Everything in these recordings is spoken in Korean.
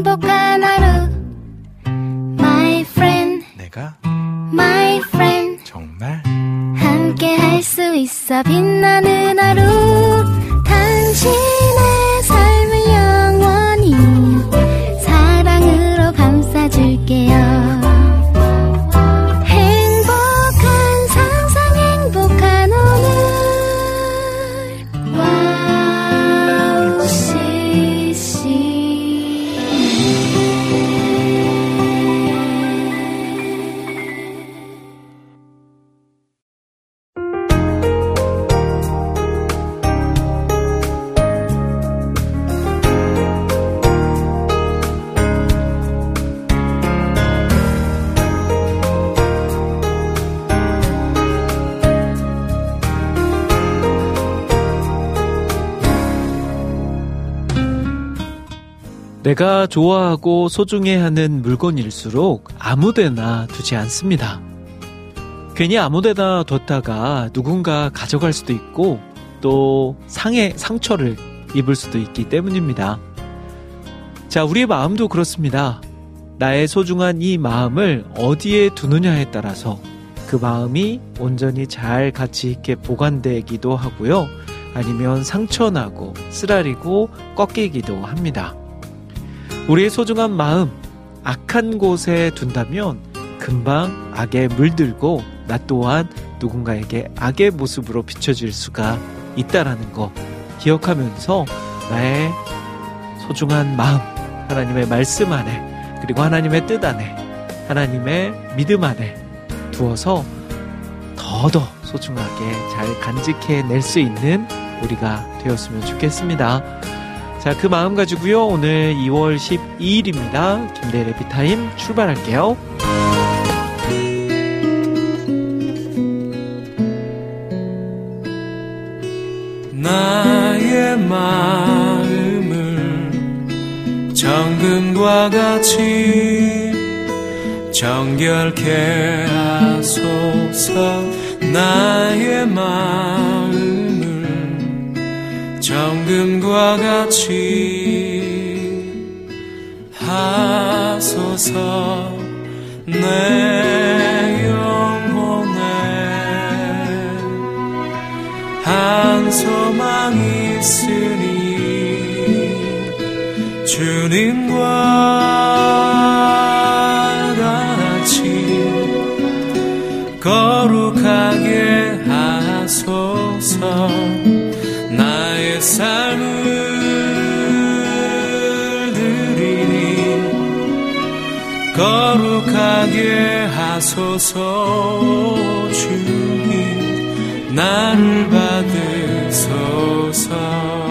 행복한 하루 My friend 내가 My friend 정말 함께 할 수 있어 빛나는 하루 당신의 삶을 영원히 사랑으로 감싸줄게요 내가 좋아하고 소중해하는 물건일수록 아무데나 두지 않습니다. 괜히 아무데나 뒀다가 누군가 가져갈 수도 있고 또 상처를 입을 수도 있기 때문입니다. 자, 우리의 마음도 그렇습니다. 나의 소중한 이 마음을 어디에 두느냐에 따라서 그 마음이 온전히 잘 가치 있게 보관되기도 하고요. 아니면 상처나고 쓰라리고 꺾이기도 합니다. 우리의 소중한 마음, 악한 곳에 둔다면 금방 악에 물들고 나 또한 누군가에게 악의 모습으로 비춰질 수가 있다라는 거 기억하면서 나의 소중한 마음, 하나님의 말씀 안에 그리고 하나님의 뜻 안에 하나님의 믿음 안에 두어서 더더 소중하게 잘 간직해낼 수 있는 우리가 되었으면 좋겠습니다. 자, 그 마음 가지고요. 오늘 2월 12일입니다. 김대일의 비타임 출발할게요. 나의 마음을 정금과 같이 정결케 하소서. 나의 마음을 정금과 같이 하소서. 내 영혼에 한 소망 있으니 주님과 같이 거룩하게 하소서. 나의 삶을 드리니 거룩하게 하소서. 주님 나를 받으소서.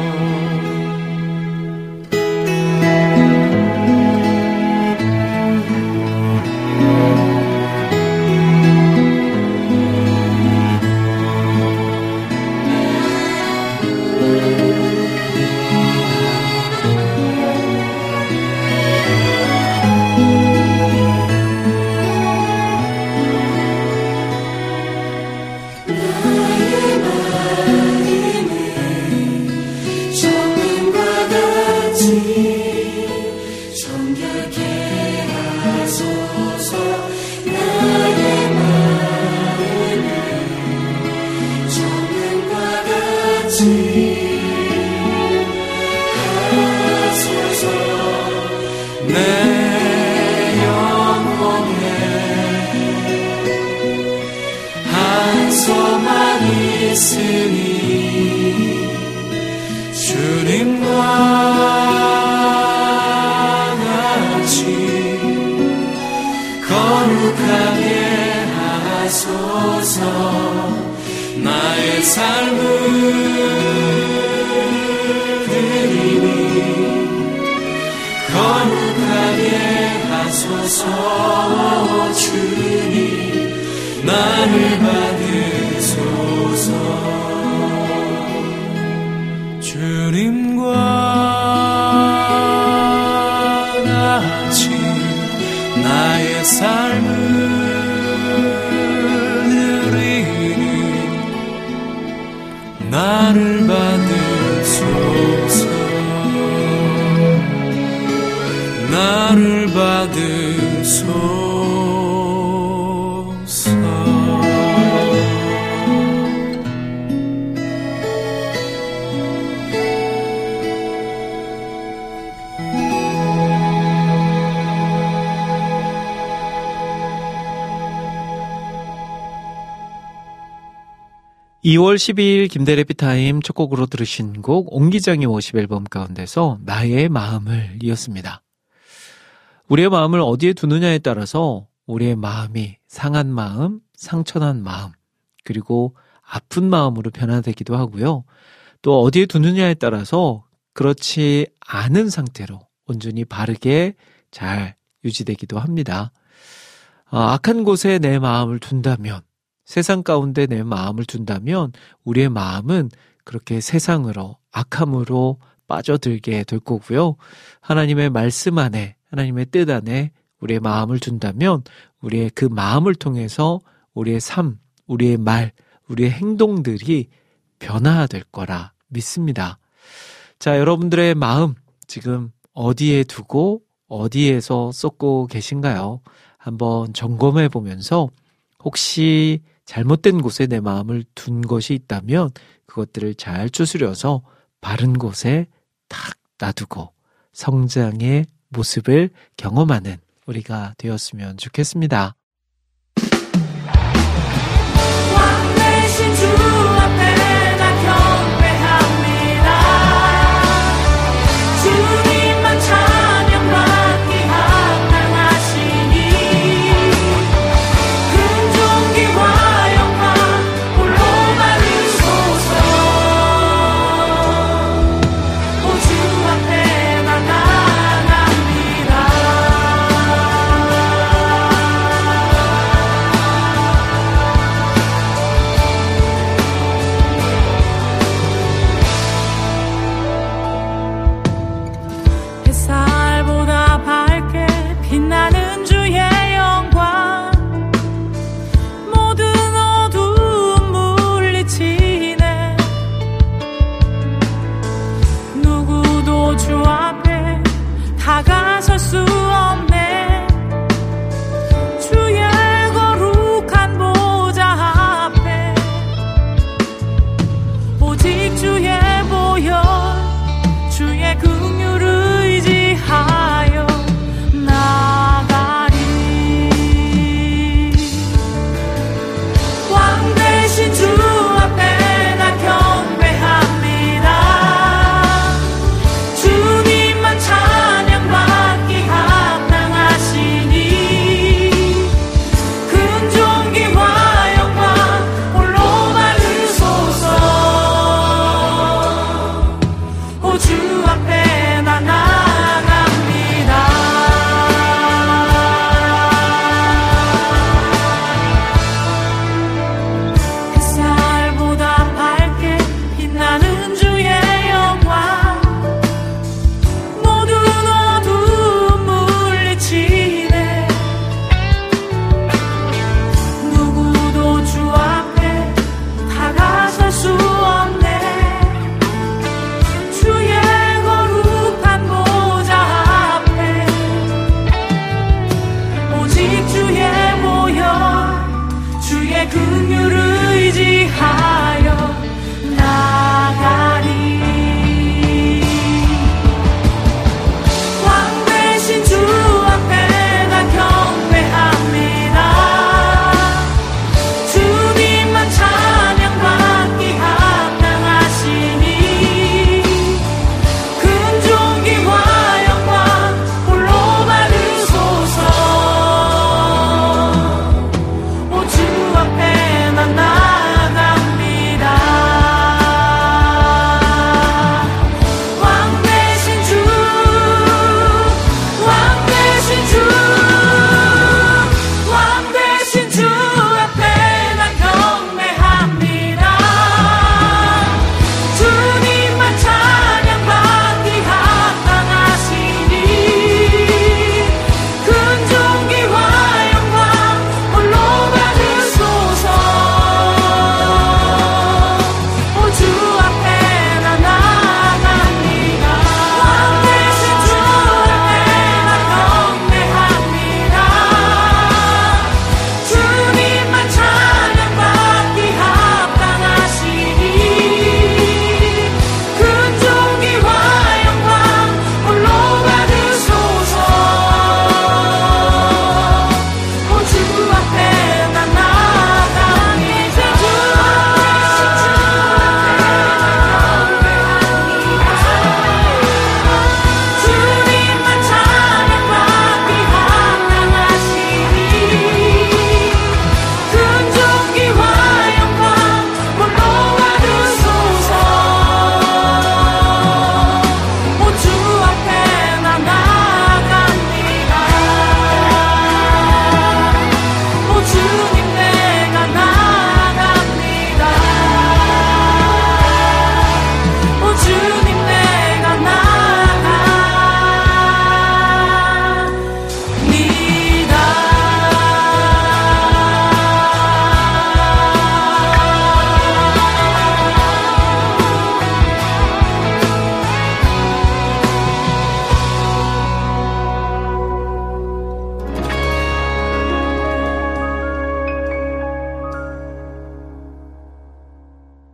있으니 주님과 같이 거룩하게 하소서. 나의 삶을 드리니 거룩하게 하소서. 주님 나를 받으소서. 주님과 같이 나의 삶을 드리니 나를 받으소서. 받으소서. 2월 12일 김대래 피타임 첫 곡으로 들으신 곡 옹기장의 워십 앨범 가운데서 나의 마음을 이었습니다. 우리의 마음을 어디에 두느냐에 따라서 우리의 마음이 상한 마음, 상처난 마음, 그리고 아픈 마음으로 변화되기도 하고요. 또 어디에 두느냐에 따라서 그렇지 않은 상태로 온전히 바르게 잘 유지되기도 합니다. 악한 곳에 내 마음을 둔다면, 세상 가운데 내 마음을 둔다면 우리의 마음은 그렇게 세상으로, 악함으로 빠져들게 될 거고요. 하나님의 말씀 안에, 하나님의 뜻 안에 우리의 마음을 둔다면 우리의 그 마음을 통해서 우리의 삶, 우리의 말, 우리의 행동들이 변화될 거라 믿습니다. 자, 여러분들의 마음 지금 어디에 두고 어디에서 쏟고 계신가요? 한번 점검해 보면서 혹시 잘못된 곳에 내 마음을 둔 것이 있다면 그것들을 잘 추스려서 바른 곳에 탁 놔두고 성장의 모습을 경험하는 우리가 되었으면 좋겠습니다. 왕 대신 주 앞에 나 경배합니다. 주님만 찬양받기 합당하시니 긍존기와 영광 홀로 받으소서. 오 주 앞에 나 나갑니다.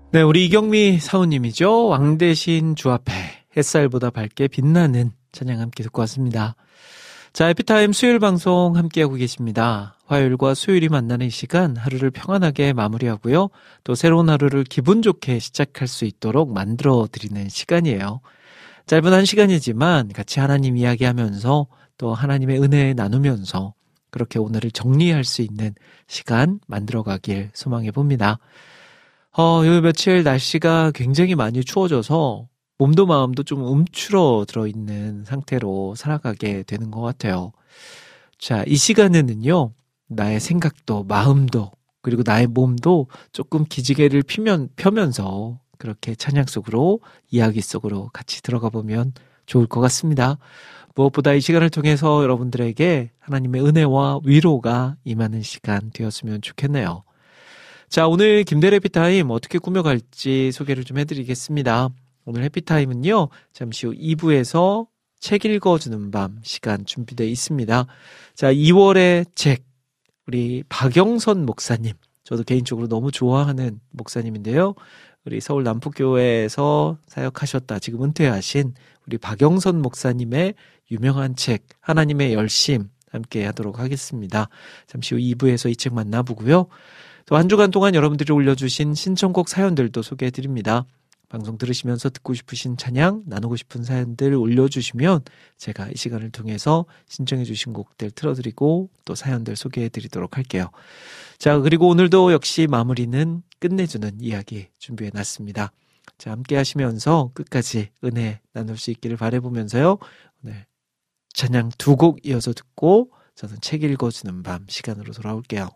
네, 우리 이경미 사우님이죠. 왕 대신 주 앞에 햇살보다 밝게 빛나는 찬양 함께 듣고 왔습니다. 자, 에피타임 수요일 방송 함께하고 계십니다. 화요일과 수요일이 만나는 이 시간 하루를 평안하게 마무리하고요. 또 새로운 하루를 기분 좋게 시작할 수 있도록 만들어드리는 시간이에요. 짧은 한 시간이지만 같이 하나님 이야기하면서 또 하나님의 은혜 나누면서 그렇게 오늘을 정리할 수 있는 시간 만들어가길 소망해 봅니다. 요 며칠 날씨가 굉장히 많이 추워져서 몸도 마음도 좀 움츠러들어 있는 상태로 살아가게 되는 것 같아요. 자, 이 시간에는요, 나의 생각도 마음도 그리고 나의 몸도 조금 기지개를 펴면서 그렇게 찬양 속으로 이야기 속으로 같이 들어가 보면 좋을 것 같습니다. 무엇보다 이 시간을 통해서 여러분들에게 하나님의 은혜와 위로가 임하는 시간 되었으면 좋겠네요. 자, 오늘 김대래 해피타임 어떻게 꾸며갈지 소개를 좀 해드리겠습니다. 오늘 해피타임은요, 잠시 후 2부에서 책 읽어주는 밤 시간 준비되어 있습니다. 자, 2월의 책, 우리 박영선 목사님, 저도 개인적으로 너무 좋아하는 목사님인데요. 우리 서울 남북교회에서 사역하셨다 지금 은퇴하신 우리 박영선 목사님의 유명한 책, 하나님의 열심 함께 하도록 하겠습니다. 잠시 후 2부에서 이 책 만나보고요. 또 한 주간 동안 여러분들이 올려주신 신청곡 사연들도 소개해드립니다. 방송 들으시면서 듣고 싶으신 찬양, 나누고 싶은 사연들 올려주시면 제가 이 시간을 통해서 신청해주신 곡들 틀어드리고 또 사연들 소개해드리도록 할게요. 자, 그리고 오늘도 역시 마무리는 끝내주는 이야기 준비해놨습니다. 자, 함께 하시면서 끝까지 은혜 나눌 수 있기를 바라보면서요. 오늘 찬양 2곡 이어서 듣고 저는 책 읽어주는 밤 시간으로 돌아올게요.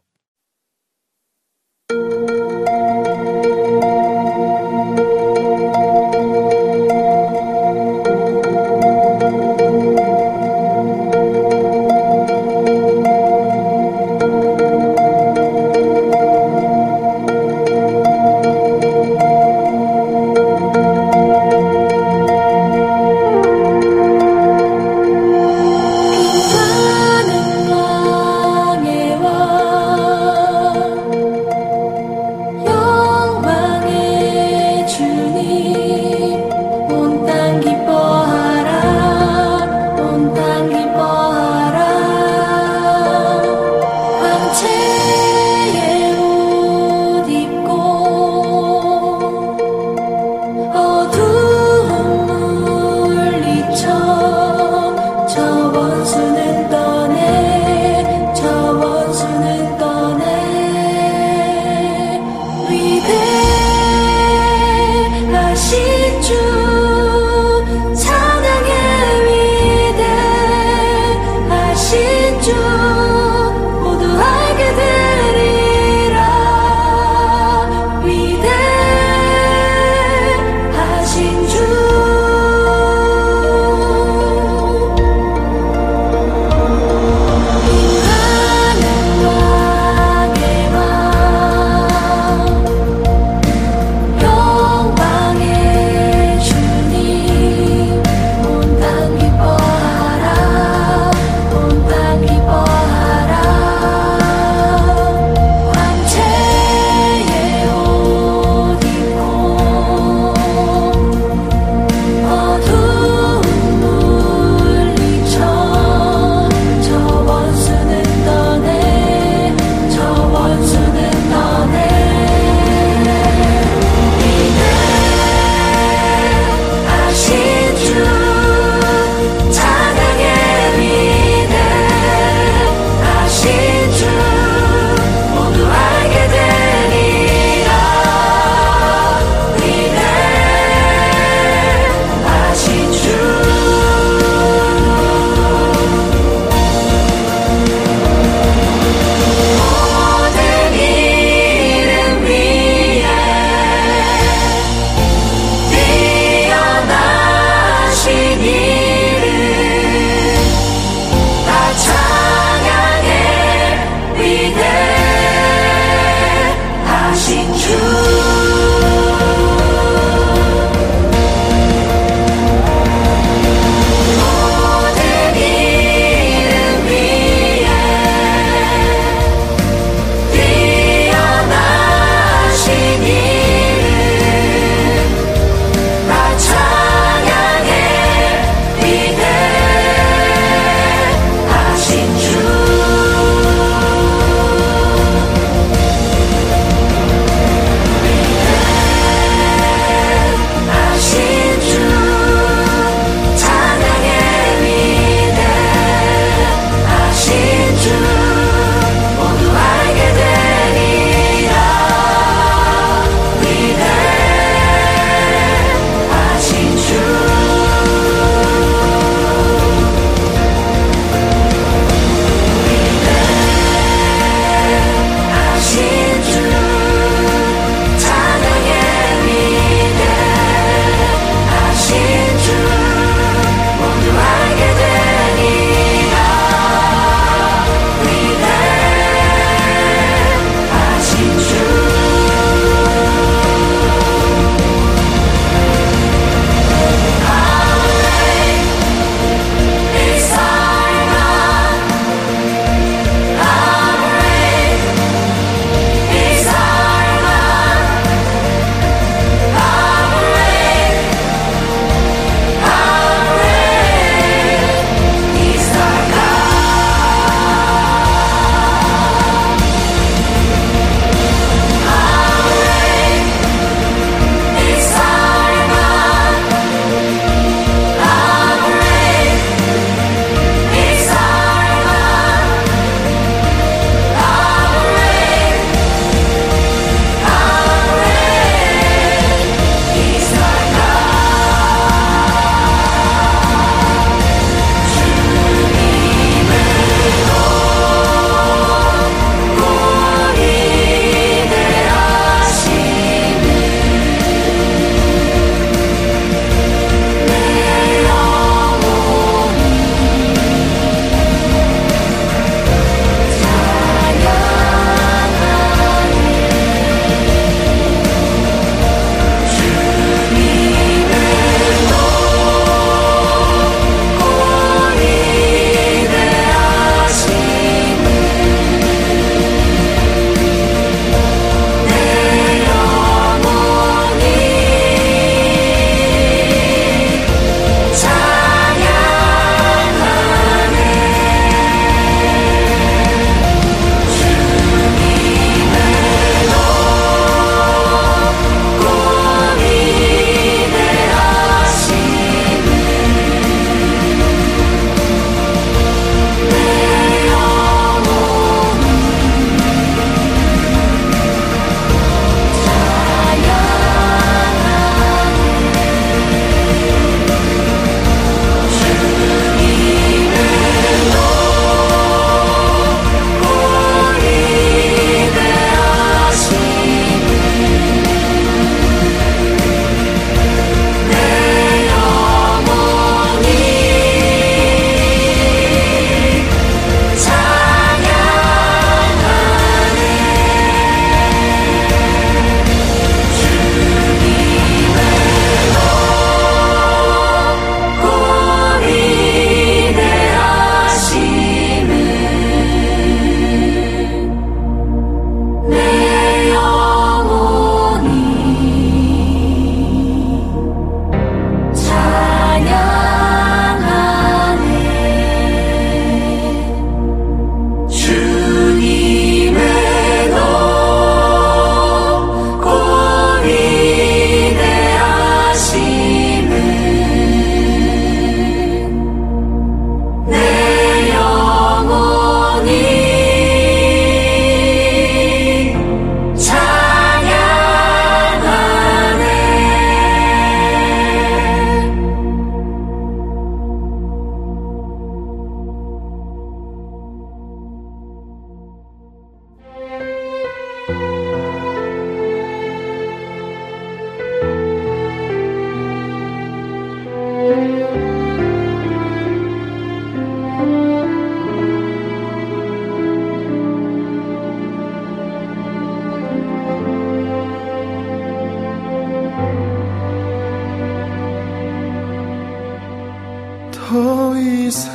이상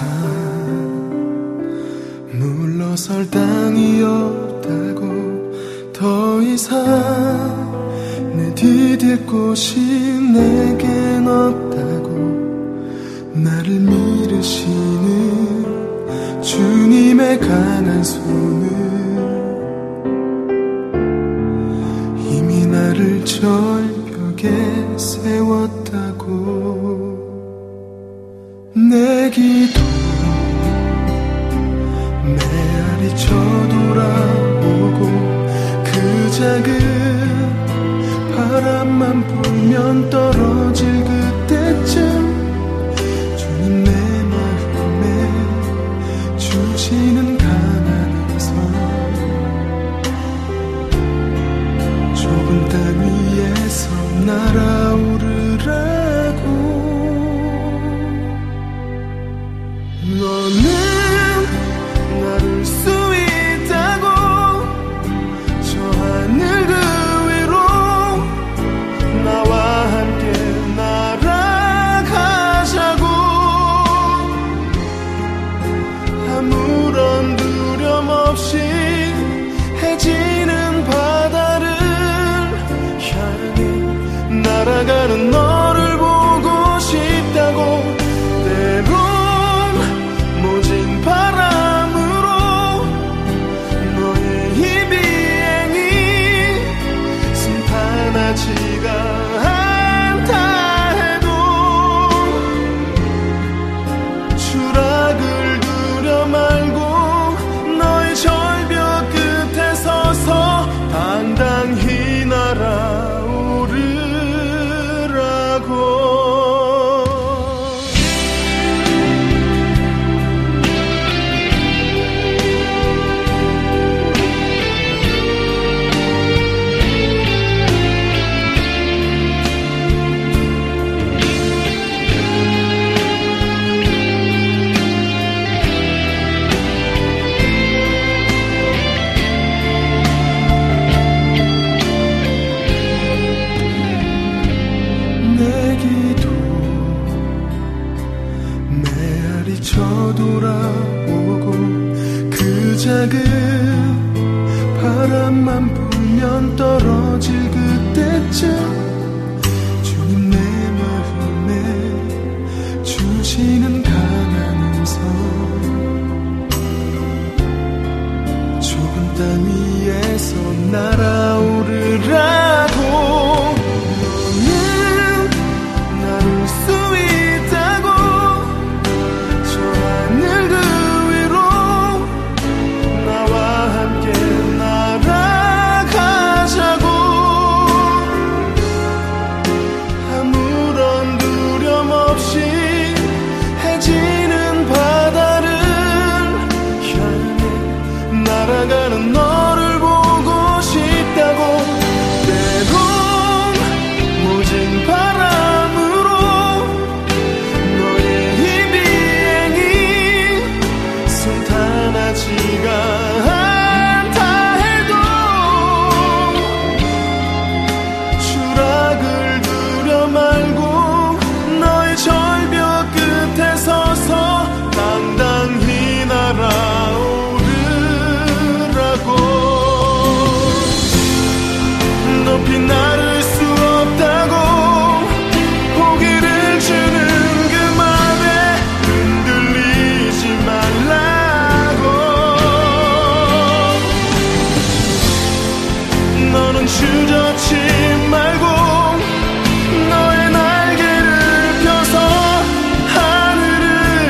물러설 땅이 없다고 더 이상 내 디딜 곳이 내겐 없다고 나를 밀으시는 주님의 강한 손을 이미 나를 절벽에 세웠다고 내 기도 메아리 쳐돌아오고 그 작은 바람만 불면 떨어질 그때쯤 주님 내 마음에 주시는 가난한 선 좁은 땅 위에서 날아오르라고 너는 나를 수 있다고 저 하늘 그 위로 나와 함께 날아가자고 아무런 두려움 없이 해지는 바다를 향해 날아가는 너를 보고 싶다고 때론 모진 바람으로 너의 이 비행이 순탄하지가 않다 해도 추락을 두려 말고 너의 절벽 끝에 서서 당당히 날아오르라고 내 기도 메아리 쳐돌아오고 그 작은 바람만 불면 떨어질 그때쯤 주님 내 마음에 주시는 가난한 선 좁은 땅 위에서 날아오르라고 나를 수 있다고 저 하늘 그 위로 나와 함께 날아가자고 아무런 두려움 없이 해지는 바다를 향해 날아가는 너를 보고 싶다고 때론 모진 바람으로 너의 이 비행이 순탄하지가 않다 해도 추락을 두려 말고 너의 절벽 끝에 서서 당당히 날아오르라고 높이 나를 수 없다고 포기를 주는 그 맘에 흔들리지 말라고 너는 주저치 말고 너의 날개를 펴서 하늘을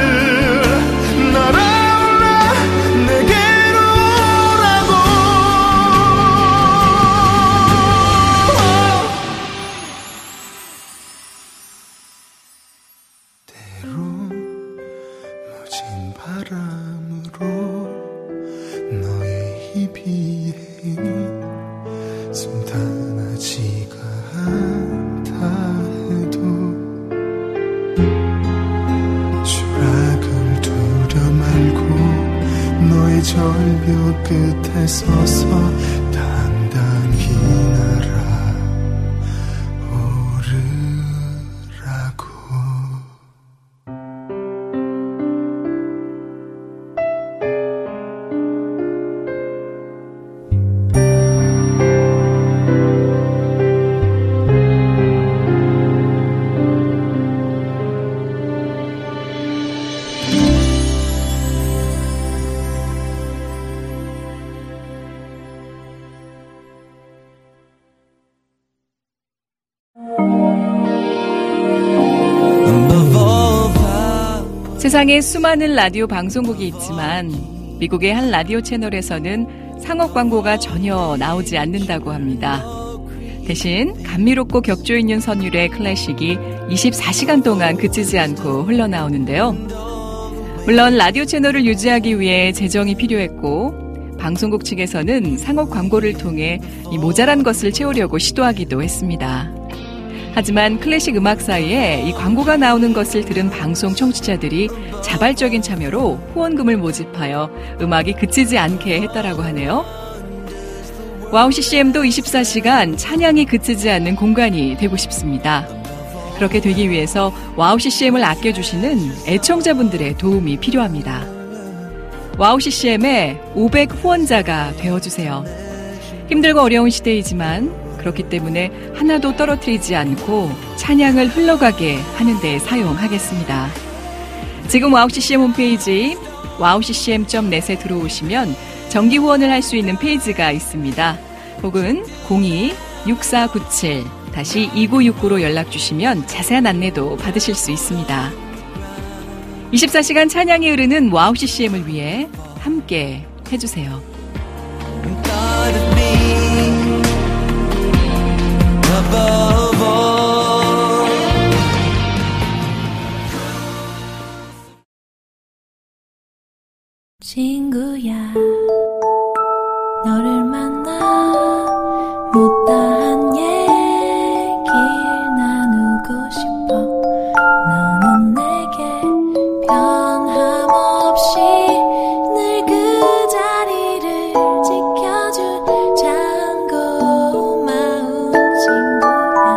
날아올라 내게로 오라고 때론 모진 바람으로 너의 이 비행이 순탄하지가 않다 해도 추락을 두려 말고 너의 절벽 끝에 서서 당당히 날아오르라고 세상에 수많은 라디오 방송국이 있지만 미국의 한 라디오 채널에서는 상업 광고가 전혀 나오지 않는다고 합니다. 대신 감미롭고 격조 있는 선율의 클래식이 24시간 동안 그치지 않고 흘러나오는데요. 물론 라디오 채널을 유지하기 위해 재정이 필요했고 방송국 측에서는 상업 광고를 통해 이 모자란 것을 채우려고 시도하기도 했습니다. 하지만 클래식 음악 사이에 이 광고가 나오는 것을 들은 방송 청취자들이 자발적인 참여로 후원금을 모집하여 음악이 그치지 않게 했다라고 하네요. 와우 CCM도 24시간 찬양이 그치지 않는 공간이 되고 싶습니다. 그렇게 되기 위해서 와우 CCM을 아껴주시는 애청자분들의 도움이 필요합니다. 와우 CCM의 500 후원자가 되어주세요. 힘들고 어려운 시대이지만 그렇기 때문에 하나도 떨어뜨리지 않고 찬양을 흘러가게 하는 데 사용하겠습니다. 지금 와우 CCM 홈페이지 wowccm.net에 들어오시면 정기 후원을 할 수 있는 페이지가 있습니다. 혹은 02-6497-2969로 연락 주시면 자세한 안내도 받으실 수 있습니다. 24시간 찬양이 흐르는 와우 CCM을 위해 함께 해주세요. 친구야, 너를 만나 못다한 얘기 나누고 싶어. 너는 내게 변함없이 늘 그 자리를 지켜줄 참 고마운 친구야.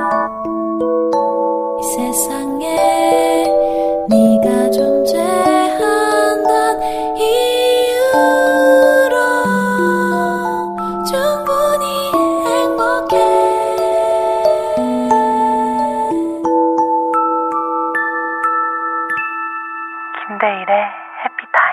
이 세상에 네가 존재한단 이유로 충분히 행복해. 김대일의 해피타임.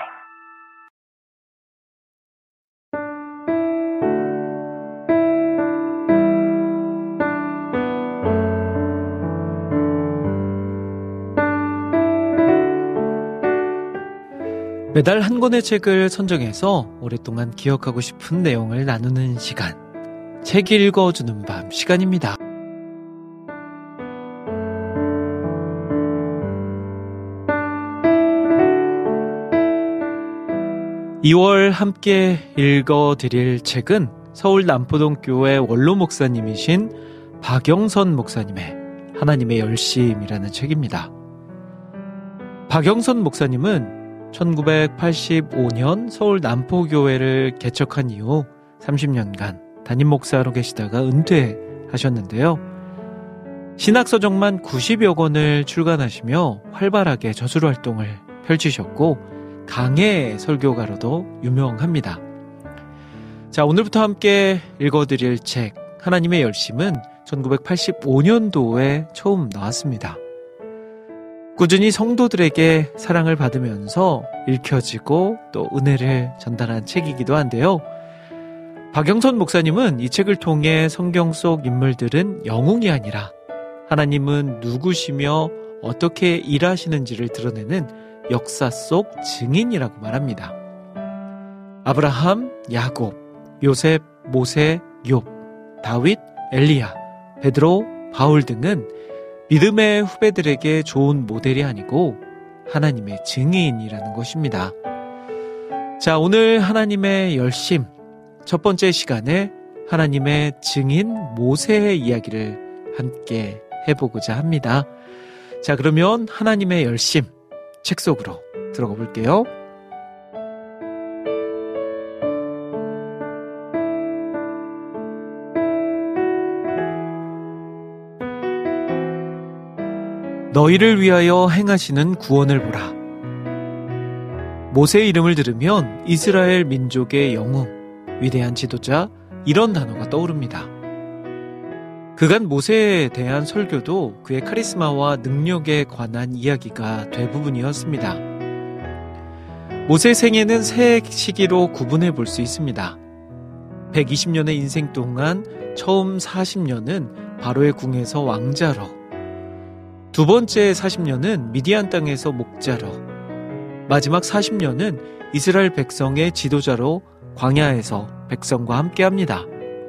매달 한 권의 책을 선정해서 오랫동안 기억하고 싶은 내용을 나누는 시간, 책 읽어주는 밤 시간입니다. (2월) 함께 읽어드릴 책은 서울 남포동교회 원로 목사님이신 박영선 목사님의 하나님의 열심이라는 책입니다. 박영선 목사님은 1985년 서울 남포교회를 개척한 이후 30년간 담임 목사로 계시다가 은퇴하셨는데요. 신학서적만 90여 권을 출간하시며 활발하게 저술 활동을 펼치셨고 강해 설교가로도 유명합니다. 자, 오늘부터 함께 읽어드릴 책 하나님의 열심은 1985년도에 처음 나왔습니다. 꾸준히 성도들에게 사랑을 받으면서 읽혀지고 또 은혜를 전달한 책이기도 한데요. 박영선 목사님은 이 책을 통해 성경 속 인물들은 영웅이 아니라 하나님은 누구시며 어떻게 일하시는지를 드러내는 역사 속 증인이라고 말합니다. 아브라함, 야곱, 요셉, 모세, 욥, 다윗, 엘리야, 베드로, 바울 등은 믿음의 후배들에게 좋은 모델이 아니고 하나님의 증인이라는 것입니다. 자, 오늘 하나님의 열심 첫 번째 시간에 하나님의 증인 모세의 이야기를 함께 해보고자 합니다. 자, 그러면 하나님의 열심 책 속으로 들어가 볼게요. 너희를 위하여 행하시는 구원을 보라. 모세의 이름을 들으면 이스라엘 민족의 영웅, 위대한 지도자, 이런 단어가 떠오릅니다. 그간 모세에 대한 설교도 그의 카리스마와 능력에 관한 이야기가 대부분이었습니다. 모세 생애는 세 시기로 구분해 볼 수 있습니다. 120년의 인생 동안 처음 40년은 바로의 궁에서 왕자로, 두 번째 40년은 미디안 땅에서 목자로, 마지막 40년은 이스라엘 백성의 지도자로 광야에서 백성과 함께합니다.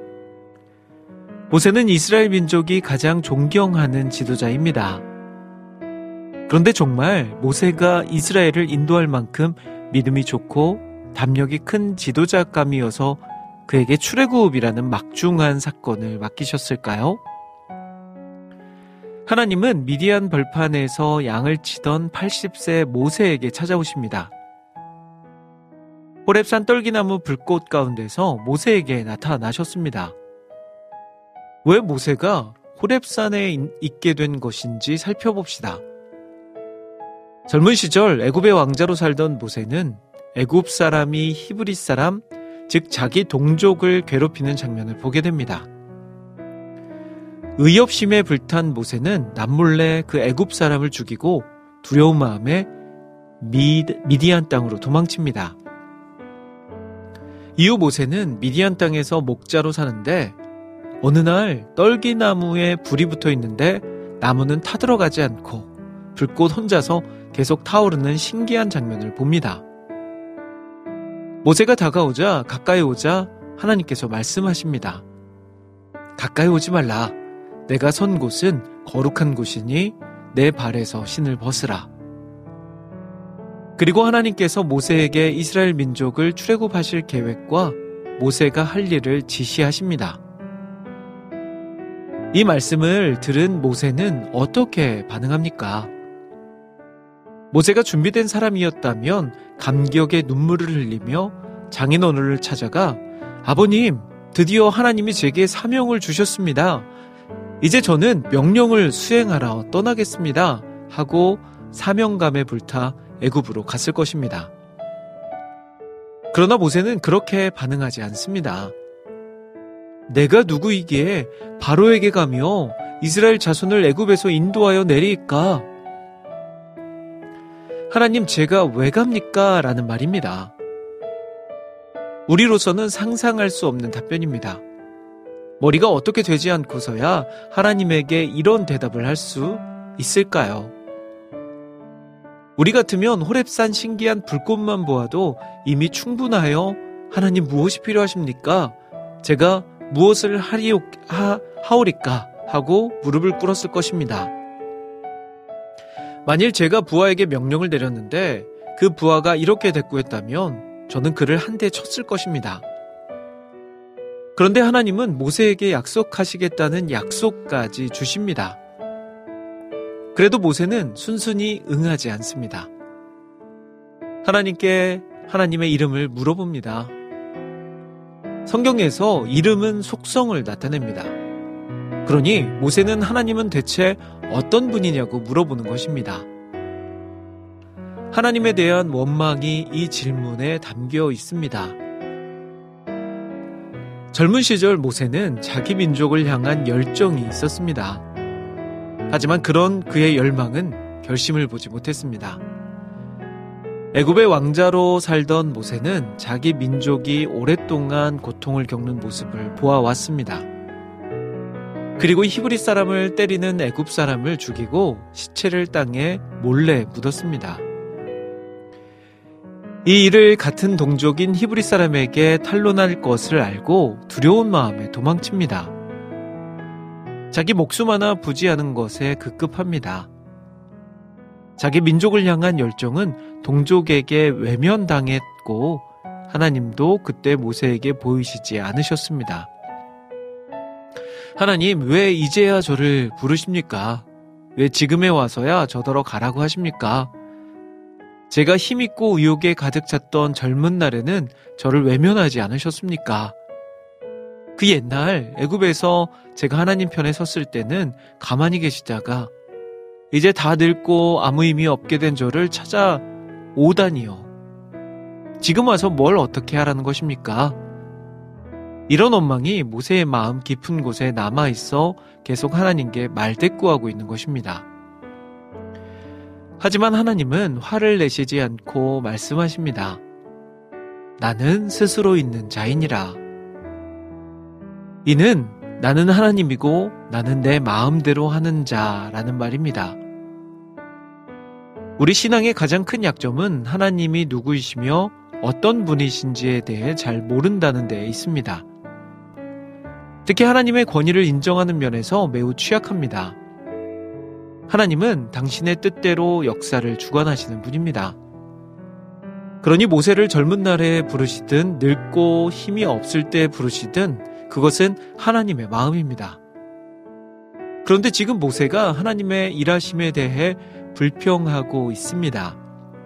모세는 이스라엘 민족이 가장 존경하는 지도자입니다. 그런데 정말 모세가 이스라엘을 인도할 만큼 믿음이 좋고 담력이 큰 지도자감이어서 그에게 출애굽이라는 막중한 사건을 맡기셨을까요? 하나님은 미디안 벌판에서 양을 치던 80세 모세에게 찾아오십니다. 호렙산 떨기나무 불꽃 가운데서 모세에게 나타나셨습니다. 왜 모세가 호렙산에 있게 된 것인지 살펴봅시다. 젊은 시절 애굽의 왕자로 살던 모세는 애굽 사람이 히브리 사람, 즉 자기 동족을 괴롭히는 장면을 보게 됩니다. 의협심에 불탄 모세는 남몰래 그 애굽 사람을 죽이고 두려운 마음에 미디안 땅으로 도망칩니다. 이후 모세는 미디안 땅에서 목자로 사는데 어느 날 떨기나무에 불이 붙어 있는데 나무는 타들어가지 않고 불꽃 혼자서 계속 타오르는 신기한 장면을 봅니다. 모세가 다가오자 가까이 오자 하나님께서 말씀하십니다. 가까이 오지 말라. 내가 선 곳은 거룩한 곳이니 내 발에서 신을 벗으라. 그리고 하나님께서 모세에게 이스라엘 민족을 출애굽하실 계획과 모세가 할 일을 지시하십니다. 이 말씀을 들은 모세는 어떻게 반응합니까? 모세가 준비된 사람이었다면 감격의 눈물을 흘리며 장인어른을 찾아가 아버님, 드디어 하나님이 제게 사명을 주셨습니다. 이제 저는 명령을 수행하러 떠나겠습니다. 하고 사명감에 불타 애굽으로 갔을 것입니다. 그러나 모세는 그렇게 반응하지 않습니다. 내가 누구이기에 바로에게 가며 이스라엘 자손을 애굽에서 인도하여 내리까? 하나님, 제가 왜 갑니까? 라는 말입니다. 우리로서는 상상할 수 없는 답변입니다. 머리가 어떻게 되지 않고서야 하나님에게 이런 대답을 할 수 있을까요? 우리 같으면 호렙산 신기한 불꽃만 보아도 이미 충분하여 하나님 무엇이 필요하십니까? 제가 무엇을 하오리까? 하고 무릎을 꿇었을 것입니다. 만일 제가 부하에게 명령을 내렸는데 그 부하가 이렇게 대꾸했다면 저는 그를 한 대 쳤을 것입니다. 그런데 하나님은 모세에게 약속하시겠다는 약속까지 주십니다. 그래도 모세는 순순히 응하지 않습니다. 하나님께 하나님의 이름을 물어봅니다. 성경에서 이름은 속성을 나타냅니다. 그러니 모세는 하나님은 대체 어떤 분이냐고 물어보는 것입니다. 하나님에 대한 원망이 이 질문에 담겨 있습니다. 젊은 시절 모세는 자기 민족을 향한 열정이 있었습니다. 하지만 그런 그의 열망은 결심을 보지 못했습니다. 애굽의 왕자로 살던 모세는 자기 민족이 오랫동안 고통을 겪는 모습을 보아왔습니다. 그리고 히브리 사람을 때리는 애굽 사람을 죽이고 시체를 땅에 몰래 묻었습니다. 이 일을 같은 동족인 히브리 사람에게 탄론할 것을 알고 두려운 마음에 도망칩니다. 자기 목숨 하나 부지하는 것에 급급합니다. 자기 민족을 향한 열정은 동족에게 외면당했고 하나님도 그때 모세에게 보이시지 않으셨습니다. 하나님, 왜 이제야 저를 부르십니까? 왜 지금에 와서야 저더러 가라고 하십니까? 제가 힘있고 의욕에 가득 찼던 젊은 날에는 저를 외면하지 않으셨습니까? 그 옛날 애굽에서 제가 하나님 편에 섰을 때는 가만히 계시다가 이제 다 늙고 아무 의미 없게 된 저를 찾아오다니요. 지금 와서 뭘 어떻게 하라는 것입니까? 이런 원망이 모세의 마음 깊은 곳에 남아있어 계속 하나님께 말대꾸하고 있는 것입니다. 하지만 하나님은 화를 내시지 않고 말씀하십니다. 나는 스스로 있는 자이니라. 이는 나는 하나님이고 나는 내 마음대로 하는 자라는 말입니다. 우리 신앙의 가장 큰 약점은 하나님이 누구이시며 어떤 분이신지에 대해 잘 모른다는 데에 있습니다. 특히 하나님의 권위를 인정하는 면에서 매우 취약합니다. 하나님은 당신의 뜻대로 역사를 주관하시는 분입니다. 그러니 모세를 젊은 날에 부르시든 늙고 힘이 없을 때 부르시든 그것은 하나님의 마음입니다. 그런데 지금 모세가 하나님의 일하심에 대해 불평하고 있습니다.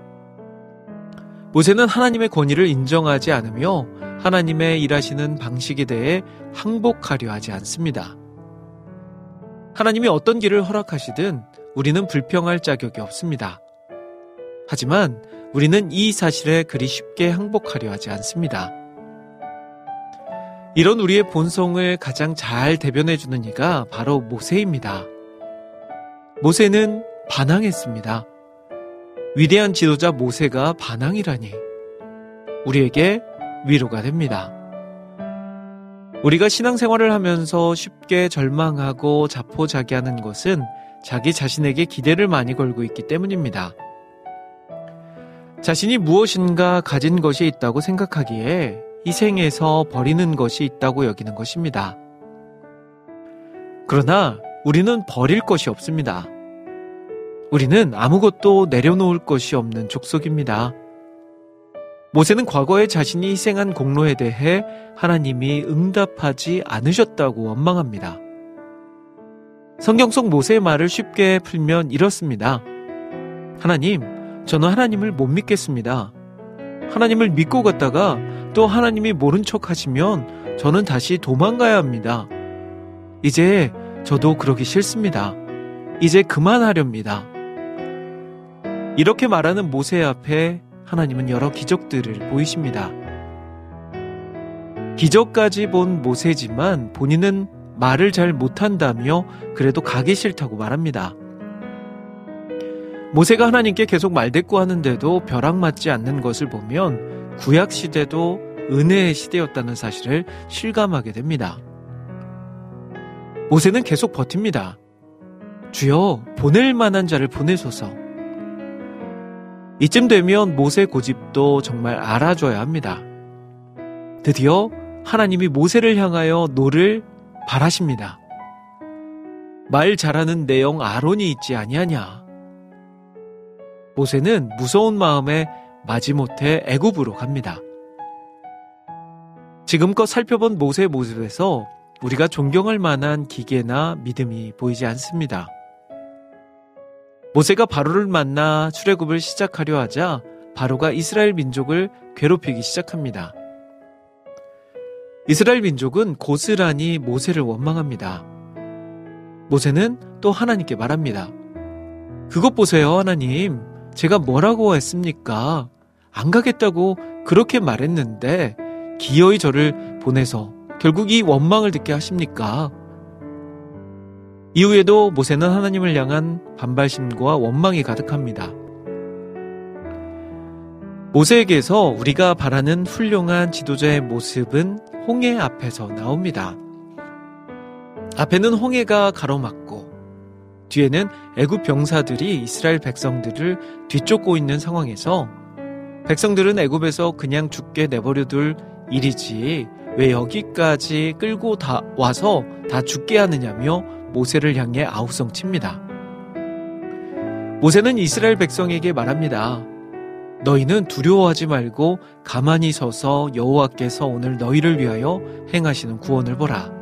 모세는 하나님의 권위를 인정하지 않으며 하나님의 일하시는 방식에 대해 항복하려 하지 않습니다. 하나님이 어떤 길을 허락하시든 우리는 불평할 자격이 없습니다. 하지만 우리는 이 사실에 그리 쉽게 항복하려 하지 않습니다. 이런 우리의 본성을 가장 잘 대변해주는 이가 바로 모세입니다. 모세는 반항했습니다. 위대한 지도자 모세가 반항이라니 우리에게 위로가 됩니다. 우리가 신앙생활을 하면서 쉽게 절망하고 자포자기하는 것은 자기 자신에게 기대를 많이 걸고 있기 때문입니다. 자신이 무엇인가 가진 것이 있다고 생각하기에 희생해서 버리는 것이 있다고 여기는 것입니다. 그러나 우리는 버릴 것이 없습니다. 우리는 아무것도 내려놓을 것이 없는 족속입니다. 모세는 과거에 자신이 희생한 공로에 대해 하나님이 응답하지 않으셨다고 원망합니다. 성경 속 모세의 말을 쉽게 풀면 이렇습니다. 하나님, 저는 하나님을 못 믿겠습니다. 하나님을 믿고 갔다가 또 하나님이 모른 척 하시면 저는 다시 도망가야 합니다. 이제 저도 그러기 싫습니다. 이제 그만하렵니다. 이렇게 말하는 모세 앞에 하나님은 여러 기적들을 보이십니다. 기적까지 본 모세지만 본인은 말을 잘 못한다며 그래도 가기 싫다고 말합니다. 모세가 하나님께 계속 말대꾸하는데도 벼락맞지 않는 것을 보면 구약시대도 은혜의 시대였다는 사실을 실감하게 됩니다. 모세는 계속 버팁니다. 주여, 보낼 만한 자를 보내소서. 이쯤 되면 모세 고집도 정말 알아줘야 합니다. 드디어 하나님이 모세를 향하여 노를 바라십니다. 말 잘하는 내 영 아론이 있지 아니하냐. 모세는 무서운 마음에 마지못해 애굽으로 갑니다. 지금껏 살펴본 모세의 모습에서 우리가 존경할 만한 기계나 믿음이 보이지 않습니다. 모세가 바로를 만나 출애굽을 시작하려 하자 바로가 이스라엘 민족을 괴롭히기 시작합니다. 이스라엘 민족은 고스란히 모세를 원망합니다. 모세는 또 하나님께 말합니다. 그것 보세요, 하나님. 제가 뭐라고 했습니까? 안 가겠다고 그렇게 말했는데 기어이 저를 보내서 결국 이 원망을 듣게 하십니까? 이후에도 모세는 하나님을 향한 반발심과 원망이 가득합니다. 모세에게서 우리가 바라는 훌륭한 지도자의 모습은 홍해 앞에서 나옵니다. 앞에는 홍해가 가로막고 뒤에는 애굽 병사들이 이스라엘 백성들을 뒤쫓고 있는 상황에서 백성들은 애굽에서 그냥 죽게 내버려둘 일이지 왜 여기까지 끌고 다 와서 다 죽게 하느냐며 모세를 향해 아우성칩니다. 모세는 이스라엘 백성에게 말합니다. 너희는 두려워하지 말고 가만히 서서 여호와께서 오늘 너희를 위하여 행하시는 구원을 보라.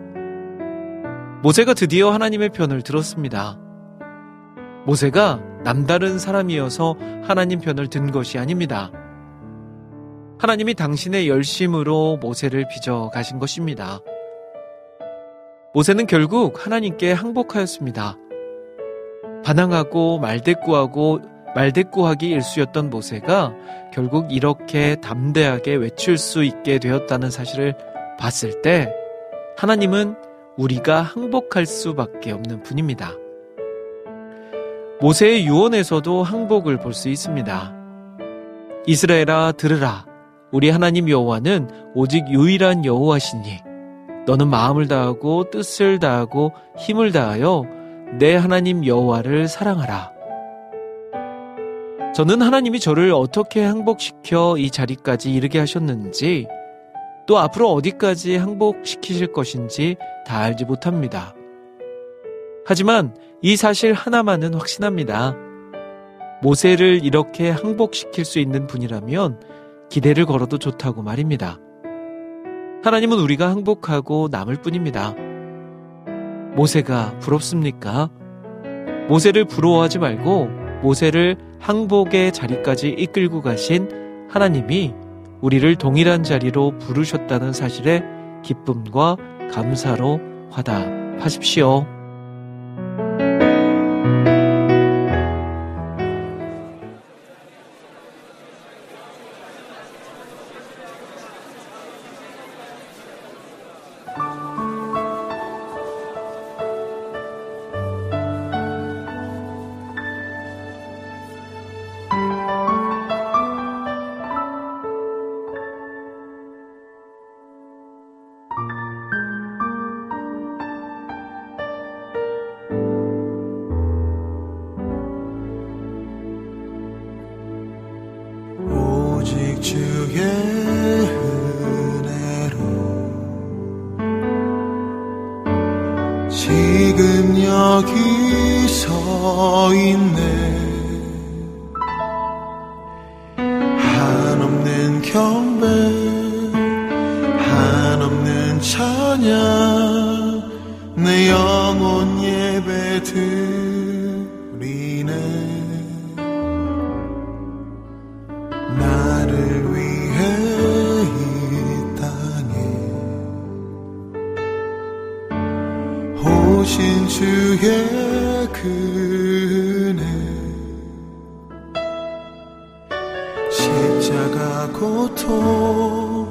모세가 드디어 하나님의 편을 들었습니다. 모세가 남다른 사람이어서 하나님 편을 든 것이 아닙니다. 하나님이 당신의 열심으로 모세를 빚어 가신 것입니다. 모세는 결국 하나님께 항복하였습니다. 반항하고 말대꾸하기 일쑤였던 모세가 결국 이렇게 담대하게 외칠 수 있게 되었다는 사실을 봤을 때 하나님은 우리가 항복할 수밖에 없는 분입니다. 모세의 유언에서도 항복을 볼 수 있습니다. 이스라엘아 들으라. 우리 하나님 여호와는 오직 유일한 여호와시니 너는 마음을 다하고 뜻을 다하고 힘을 다하여 내 하나님 여호와를 사랑하라. 저는 하나님이 저를 어떻게 항복시켜 이 자리까지 이르게 하셨는지, 또 앞으로 어디까지 항복시키실 것인지 다 알지 못합니다. 하지만 이 사실 하나만은 확신합니다. 모세를 이렇게 항복시킬 수 있는 분이라면 기대를 걸어도 좋다고 말입니다. 하나님은 우리가 항복하고 남을 뿐입니다. 모세가 부럽습니까? 모세를 부러워하지 말고 모세를 항복의 자리까지 이끌고 가신 하나님이 우리를 동일한 자리로 부르셨다는 사실에 기쁨과 감사로 화답하십시오. 오직 주의 은혜로 지금 여기 서 있네. 한없는 경배, 한없는 찬양, 내 영혼 예배 드리네. 나를 위해 이 땅에 오신 주의 그네, 십자가 고통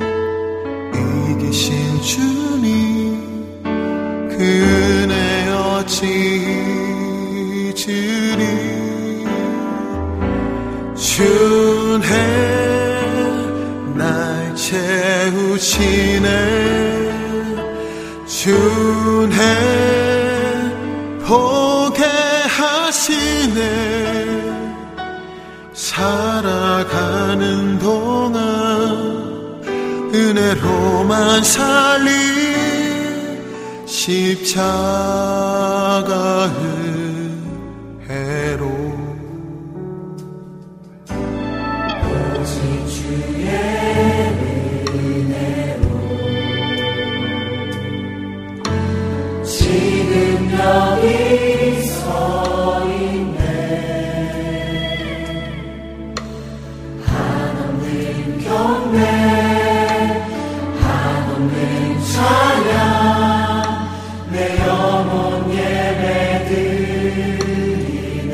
이기신 주님, 그 은혜 어찌 잊으리. 주네 날 채우시네. 주네 보게 하시네. 살아가는 동안 은혜로만 살리 십자가 은혜로. 지금 여기 서 있네. 한없는 경배, 한없는 찬양, 내 영혼 예배 드리네.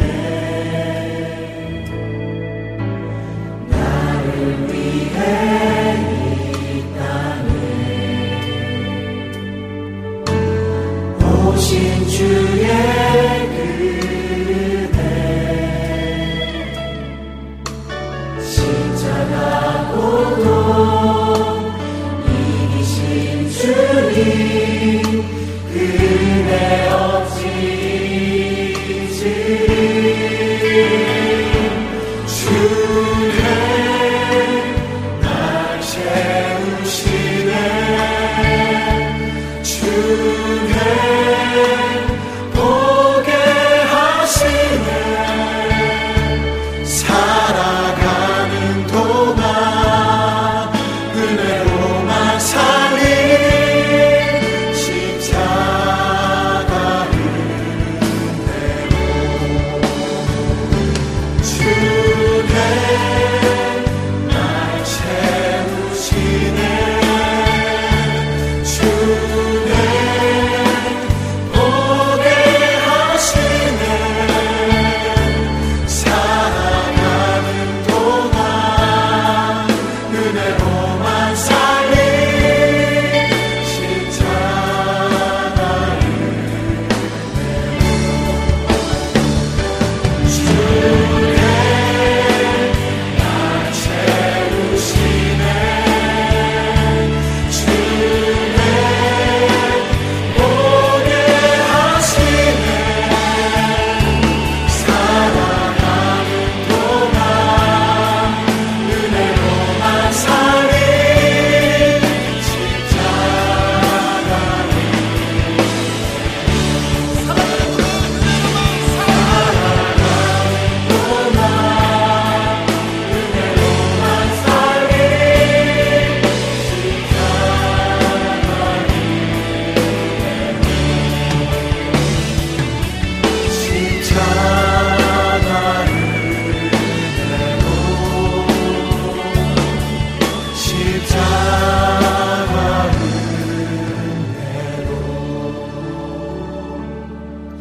나를 위해 이 땅에 오신 주의 그대, 십자가 고통 이기신 주님, 그 은혜 어찌 잊으리.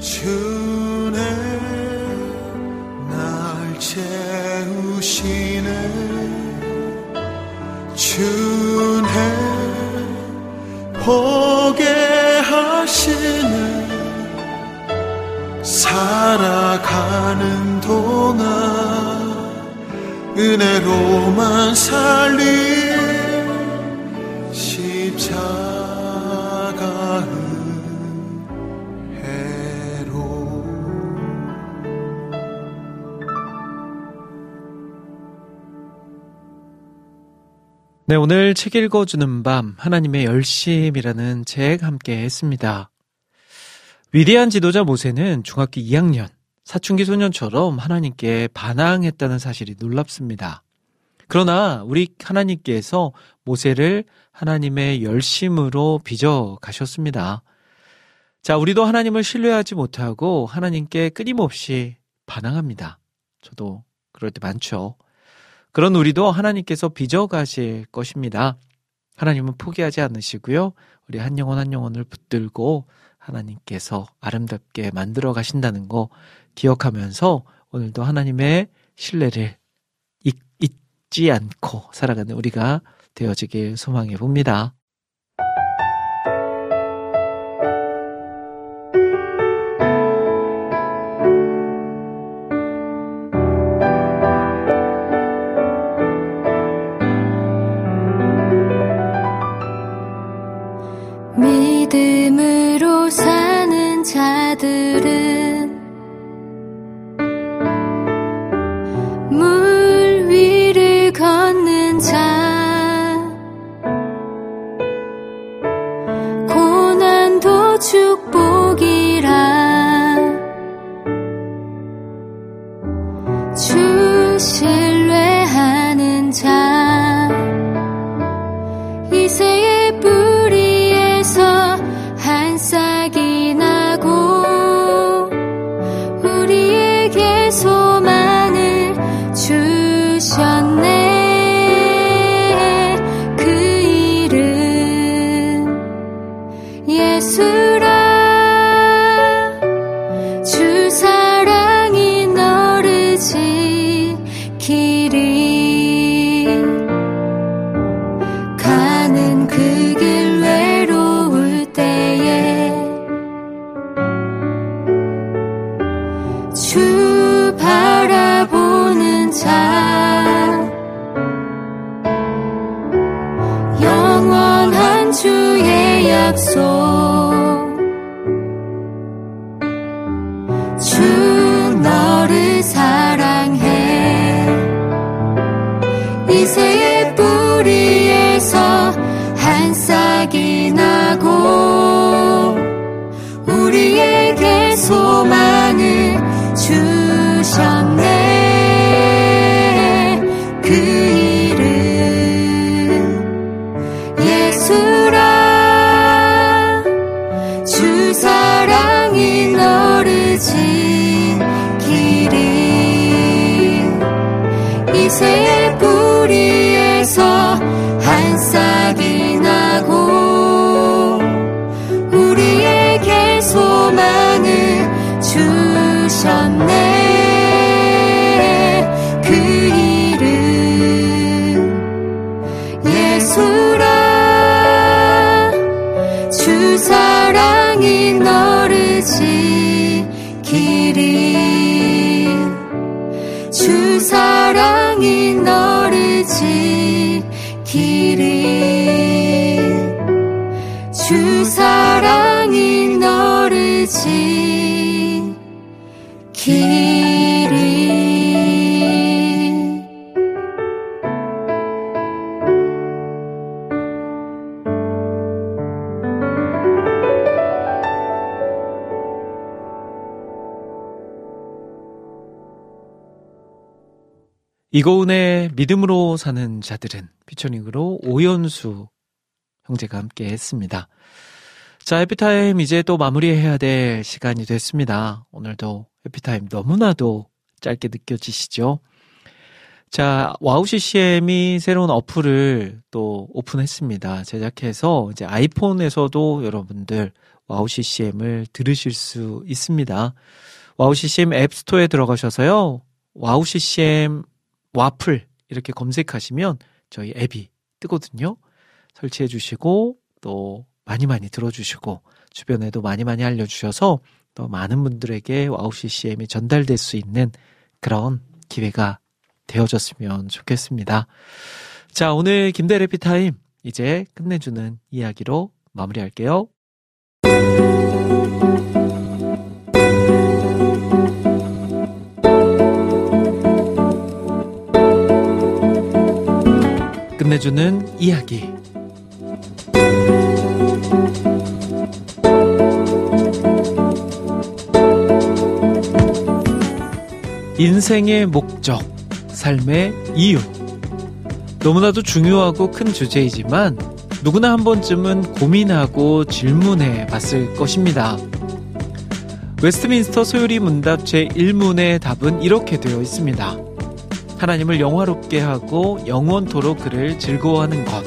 주네 날 채우시네 주네 보게 하시네 살아가는 동안 은혜로만 살리 십자가 은혜로 네, 오늘 책 읽어주는 밤 하나님의 열심이라는 책 함께 했습니다. 위대한 지도자 모세는 중학교 2학년 사춘기 소년처럼 하나님께 반항했다는 사실이 놀랍습니다. 그러나 우리 하나님께서 모세를 하나님의 열심으로 빚어 가셨습니다. 자, 우리도 하나님을 신뢰하지 못하고 하나님께 끊임없이 반항합니다. 저도 그럴 때 많죠. 그런 우리도 하나님께서 빚어 가실 것입니다. 하나님은 포기하지 않으시고요. 우리 한 영혼 한 영혼을 붙들고 하나님께서 아름답게 만들어 가신다는 거 기억하면서 오늘도 하나님의 신뢰를 잊지 않고 살아가는 우리가 되어지길 소망해 봅니다. 믿음으로 사는 자들은 물 위를 걷는 자 고난도 축복이라 주 신뢰하는 자 이새의 뿌리에서 한 싹이 나고 우리에게 소망을 주셨네 그 이름 예수라 주 사랑이 너를 지키리 가는 그 길 외로울 때에 주 바라보는 자 영원한 주의 약속 주 너를 사랑해 이새의 뿌리에서 한 싹이 나고 우리에게 소망을 주셨네 그 이름 예수라 주 사랑이 너를 지키리 이새의 뿌리에서 한 싹이 나고 우리에게 소망을 주셨네 그 이름 예수라 주 사랑이 너를 지키리 주 사랑이 너를 지키리 주 사랑이 너를 지키리 이고은의 믿음으로 사는 자들은 피처링으로 오연수 형제가 함께 했습니다. 자, 해피타임 이제 또 마무리해야 될 시간이 됐습니다. 오늘도 해피타임 너무나도 짧게 느껴지시죠? 자, 와우 CCM이 새로운 어플을 또 오픈했습니다. 제작해서 이제 아이폰에서도 여러분들 와우 CCM을 들으실 수 있습니다. 와우 CCM 앱스토어에 들어가셔서요. 와우 CCM 와플 이렇게 검색하시면 저희 앱이 뜨거든요. 설치해 주시고 또 많이 들어주시고 주변에도 많이 알려주셔서 더 많은 분들에게 와우 CCM이 전달될 수 있는 그런 기회가 되어졌으면 좋겠습니다. 자, 오늘 김대래 해피타임 이제 끝내주는 이야기로 마무리할게요. 끝내주는 이야기. 인생의 목적, 삶의 이유. 너무나도 중요하고 큰 주제이지만 누구나 한 번쯤은 고민하고 질문해 봤을 것입니다. 웨스트민스터 소요리 문답 제1문의 답은 이렇게 되어 있습니다. 하나님을 영화롭게 하고 영원토록 그를 즐거워하는 것.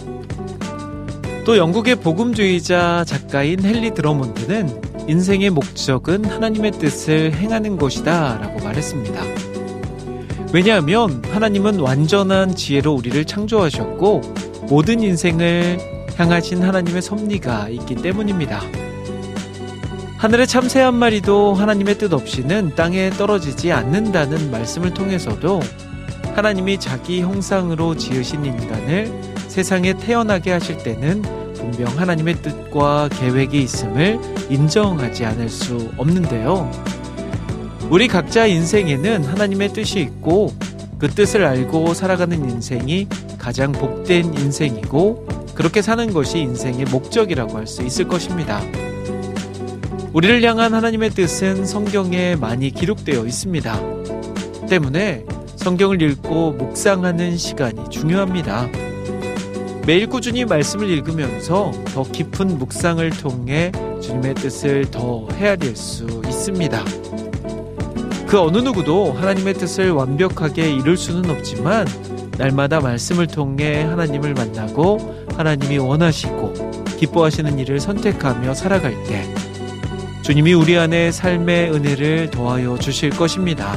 또 영국의 복음주의자 작가인 헨리 드러몬드는 인생의 목적은 하나님의 뜻을 행하는 것이다 라고 말했습니다. 왜냐하면 하나님은 완전한 지혜로 우리를 창조하셨고 모든 인생을 향하신 하나님의 섭리가 있기 때문입니다. 하늘의 참새 한 마리도 하나님의 뜻 없이는 땅에 떨어지지 않는다는 말씀을 통해서도 하나님이 자기 형상으로 지으신 인간을 세상에 태어나게 하실 때는 분명 하나님의 뜻과 계획이 있음을 인정하지 않을 수 없는데요. 우리 각자 인생에는 하나님의 뜻이 있고 그 뜻을 알고 살아가는 인생이 가장 복된 인생이고 그렇게 사는 것이 인생의 목적이라고 할 수 있을 것입니다. 우리를 향한 하나님의 뜻은 성경에 많이 기록되어 있습니다. 때문에 성경을 읽고 묵상하는 시간이 중요합니다. 매일 꾸준히 말씀을 읽으면서 더 깊은 묵상을 통해 주님의 뜻을 더 헤아릴 수 있습니다. 그 어느 누구도 하나님의 뜻을 완벽하게 이룰 수는 없지만 날마다 말씀을 통해 하나님을 만나고 하나님이 원하시고 기뻐하시는 일을 선택하며 살아갈 때 주님이 우리 안에 삶의 은혜를 더하여 주실 것입니다.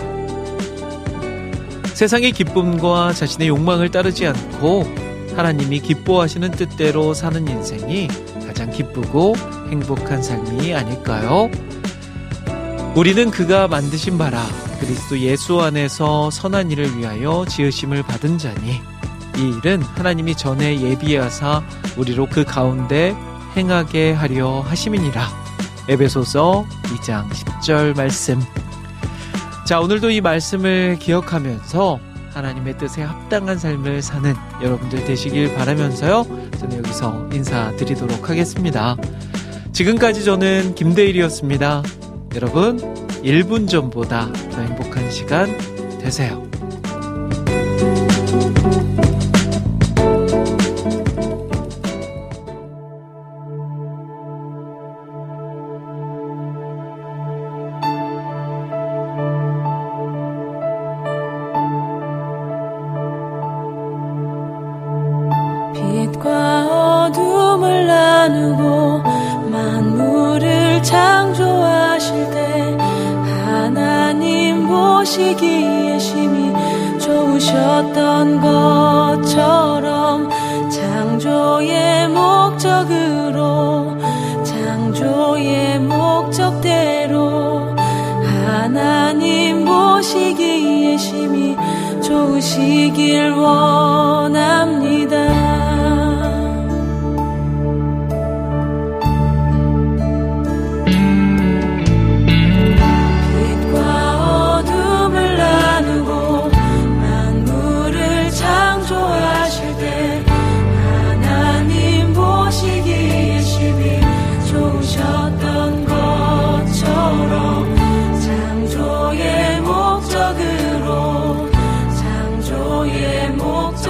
세상의 기쁨과 자신의 욕망을 따르지 않고 하나님이 기뻐하시는 뜻대로 사는 인생이 가장 기쁘고 행복한 삶이 아닐까요? 우리는 그가 만드신 바라 그리스도 예수 안에서 선한 일을 위하여 지으심을 받은 자니 이 일은 하나님이 전에 예비하사 우리로 그 가운데 행하게 하려 하심이니라. 에베소서 2장 10절 말씀. 자, 오늘도 이 말씀을 기억하면서 하나님의 뜻에 합당한 삶을 사는 여러분들 되시길 바라면서요. 저는 여기서 인사드리도록 하겠습니다. 지금까지 저는 김대일이었습니다. 여러분 1분 전보다 더 행복한 시간 되세요. 빛과 어둠을 나누고 만물을 창조하실 때 하나님 보시기에 심히 좋으셨던 것처럼 창조의 목적대로 하나님 보시기에 심히 좋으시길 원합니다. 창조의 목적으로 창조의 목적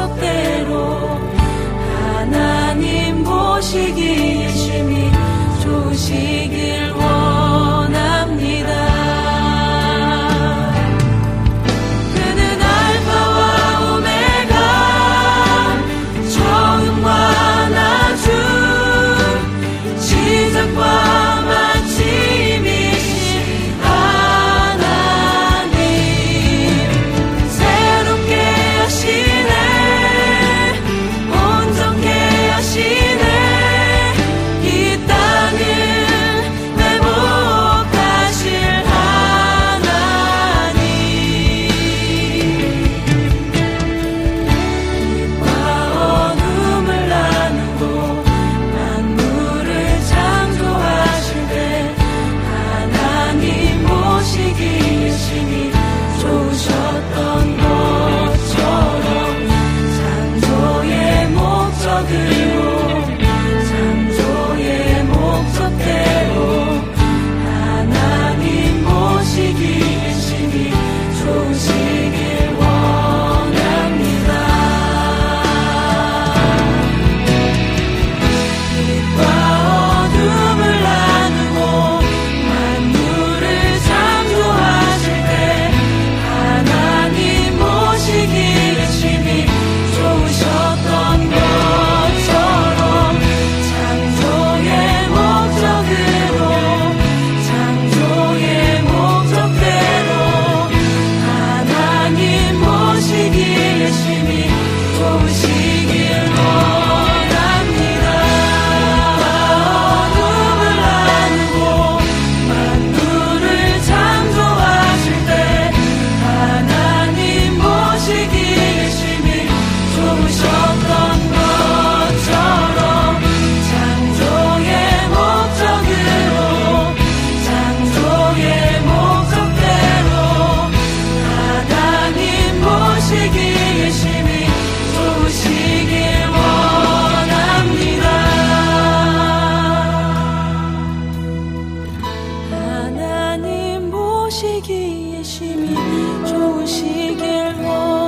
보시기에 심히 좋으시길 원합니다.